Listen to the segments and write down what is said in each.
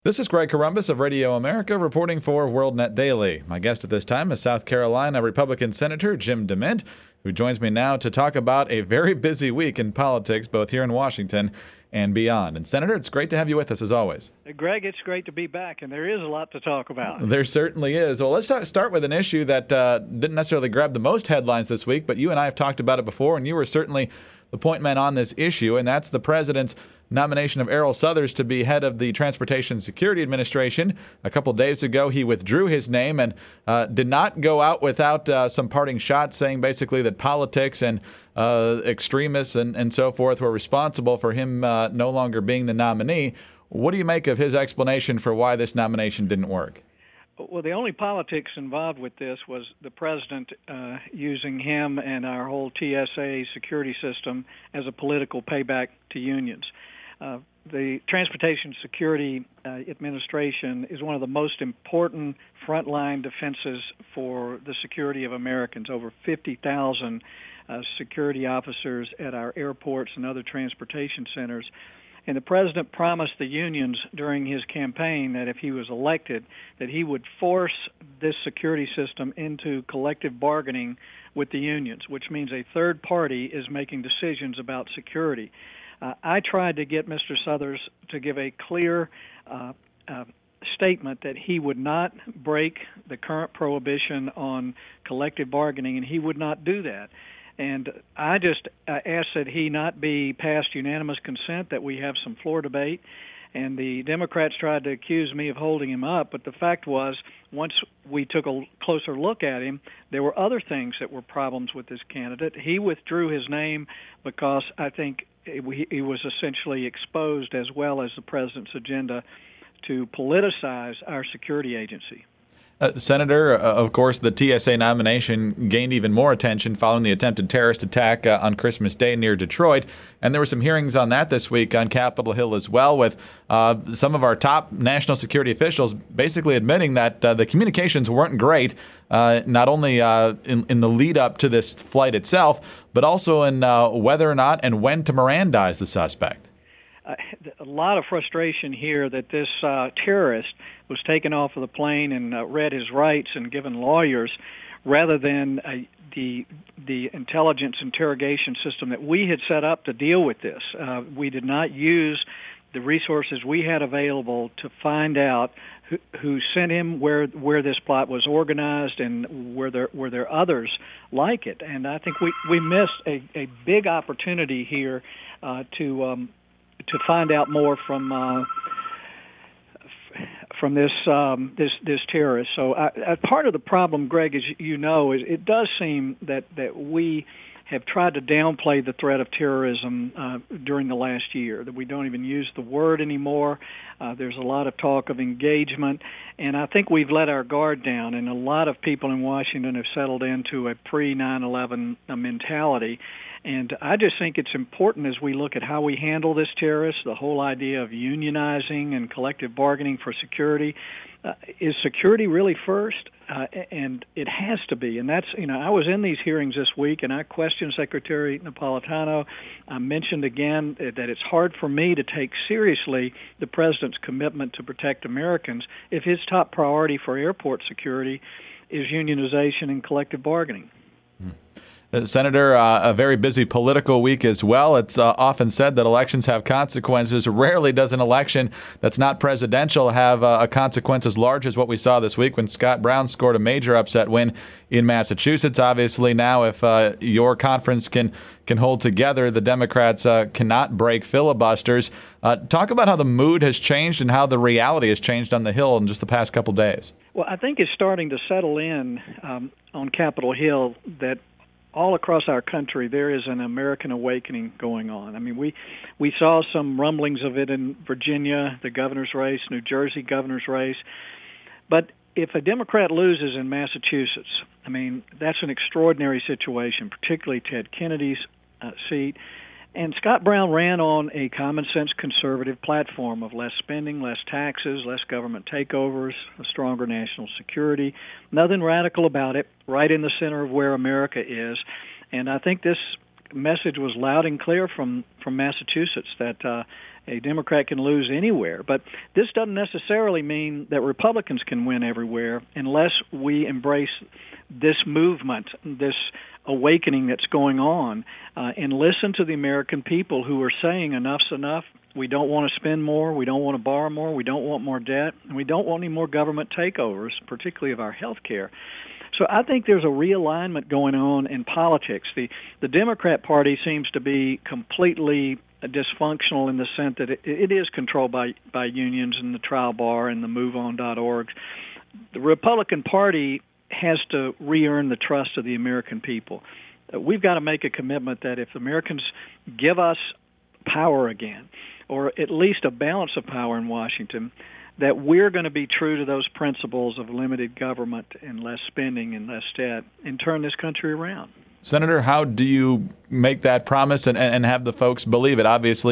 This is Greg Corombos of Radio America reporting for WorldNet Daily. My guest at this time is South Carolina Republican Senator Jim DeMint, who joins me now to talk about a very busy week in politics, both here in Washington and beyond. And Senator, it's great to have you with us as always. Greg, it's great to be back, and there is a lot to talk about. There certainly is. Well, let's start with an issue that didn't necessarily grab the most headlines this week, but you and I have talked about it before, and you were certainly the point man on this issue, and that's the president's nomination of Errol Southers to be head of the Transportation Security Administration. A couple days ago, he withdrew his name and did not go out without some parting shots, saying basically that politics and extremists and so forth were responsible for him no longer being the nominee. What do you make of his explanation for why this nomination didn't work? Well, the only politics involved with this was the president using him and our whole TSA security system as a political payback to unions. The Transportation Security Administration is one of the most important frontline defenses for the security of Americans. Over 50,000 security officers at our airports and other transportation centers. And the president promised the unions during his campaign that if he was elected, that he would force this security system into collective bargaining with the unions, which means a third party is making decisions about security. I tried to get Mr. Southers to give a clear statement that he would not break the current prohibition on collective bargaining, and he would not do that. And I just asked that he not be passed unanimous consent, that we have some floor debate. And the Democrats tried to accuse me of holding him up, but the fact was, once we took a closer look at him, there were other things that were problems with this candidate. He withdrew his name because I think he was essentially exposed, as well as the president's agenda, to politicize our security agency. Senator, of course, the TSA nomination gained even more attention following the attempted terrorist attack on Christmas Day near Detroit. And there were some hearings on that this week on Capitol Hill as well, with some of our top national security officials basically admitting that the communications weren't great, not only in the lead up to this flight itself, but also in whether or not and when to Mirandize the suspect. A lot of frustration here that this terrorist was taken off of the plane and read his rights and given lawyers, rather than the intelligence interrogation system that we had set up to deal with this. We did not use the resources we had available to find out who sent him, where this plot was organized, and were there others like it. And I think we missed a big opportunity here to find out more from this terrorist. So part of the problem, Greg, as you know, is it does seem that we have tried to downplay the threat of terrorism during the last year, that we don't even use the word anymore. There's a lot of talk of engagement, and I think we've let our guard down, and a lot of people in Washington have settled into a pre-9/11 mentality. And I just think it's important as we look at how we handle this terrorist, the whole idea of unionizing and collective bargaining for security. Is security really first? And it has to be. And that's, I was in these hearings this week, and I questioned Secretary Napolitano. I mentioned again that it's hard for me to take seriously the president's commitment to protect Americans if his top priority for airport security is unionization and collective bargaining. Senator, a very busy political week as well. It's often said that elections have consequences. Rarely does an election that's not presidential have a consequence as large as what we saw this week when Scott Brown scored a major upset win in Massachusetts. Obviously, now if your conference can hold together, the Democrats cannot break filibusters. Talk about how the mood has changed and how the reality has changed on the Hill in just the past couple days. Well, I think it's starting to settle in on Capitol Hill that all across our country, there is an American awakening going on. I mean, we saw some rumblings of it in Virginia, the governor's race, New Jersey governor's race. But if a Democrat loses in Massachusetts, I mean, that's an extraordinary situation, particularly Ted Kennedy's seat. And Scott Brown ran on a common-sense conservative platform of less spending, less taxes, less government takeovers, a stronger national security. Nothing radical about it, right in the center of where America is. And I think this message was loud and clear from Massachusetts that a Democrat can lose anywhere. But this doesn't necessarily mean that Republicans can win everywhere unless we embrace this movement, this awakening that's going on, and listen to the American people who are saying enough's enough. We don't want to spend more. We don't want to borrow more. We don't want more debt. And we don't want any more government takeovers, particularly of our health care. So I think there's a realignment going on in politics. The Democrat Party seems to be completely dysfunctional in the sense that it is controlled by unions and the trial bar and the MoveOn.org. The Republican Party has to re-earn the trust of the American people. We've got to make a commitment that if Americans give us power again, or at least a balance of power in Washington, that we're going to be true to those principles of limited government and less spending and less debt and turn this country around. Senator, how do you make that promise and have the folks believe it? Obviously,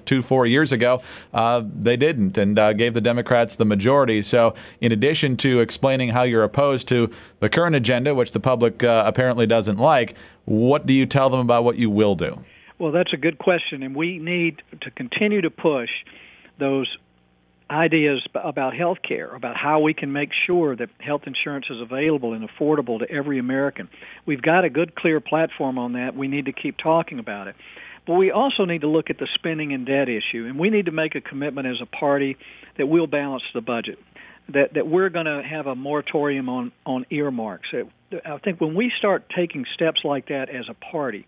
4 years ago, they didn't and gave the Democrats the majority. So in addition to explaining how you're opposed to the current agenda, which the public apparently doesn't like, what do you tell them about what you will do? Well, that's a good question, and we need to continue to push those ideas about health care, about how we can make sure that health insurance is available and affordable to every American. We've got a good, clear platform on that. We need to keep talking about it. But we also need to look at the spending and debt issue, and we need to make a commitment as a party that we'll balance the budget, that we're going to have a moratorium on earmarks. I think when we start taking steps like that as a party,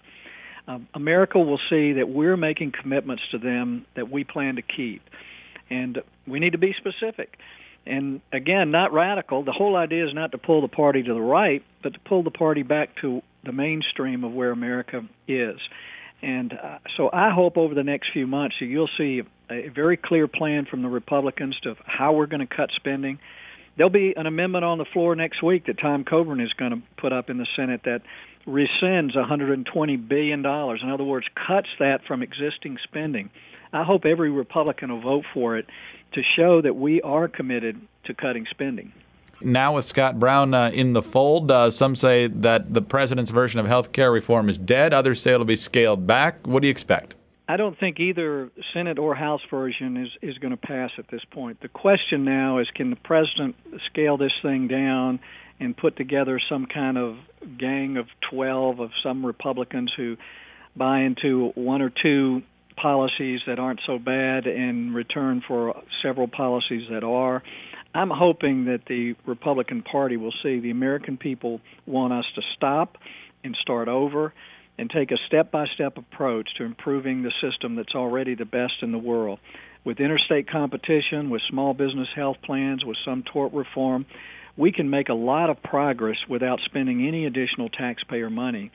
America will see that we're making commitments to them that we plan to keep. And we need to be specific. And again, not radical. The whole idea is not to pull the party to the right, but to pull the party back to the mainstream of where America is. And so I hope over the next few months you'll see a very clear plan from the Republicans to how we're going to cut spending. There'll be an amendment on the floor next week that Tom Coburn is going to put up in the Senate that rescinds $120 billion. In other words, cuts that from existing spending. I hope every Republican will vote for it to show that we are committed to cutting spending. Now with Scott Brown in the fold, some say that the president's version of health care reform is dead. Others say it'll be scaled back. What do you expect? I don't think either Senate or House version is going to pass at this point. The question now is, can the president scale this thing down and put together some kind of gang of 12 of some Republicans who buy into one or two policies that aren't so bad in return for several policies that are. I'm hoping that the Republican Party will see the American people want us to stop and start over and take a step-by-step approach to improving the system that's already the best in the world. With interstate competition, with small business health plans, with some tort reform, we can make a lot of progress without spending any additional taxpayer money.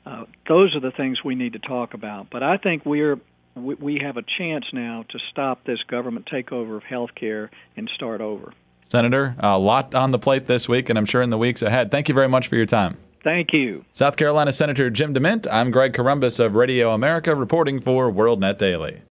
Those are the things we need to talk about. But I think we have a chance now to stop this government takeover of health care and start over. Senator, a lot on the plate this week, and I'm sure in the weeks ahead. Thank you very much for your time. Thank you. South Carolina Senator Jim DeMint. I'm Greg Corombos of Radio America reporting for WorldNet Daily.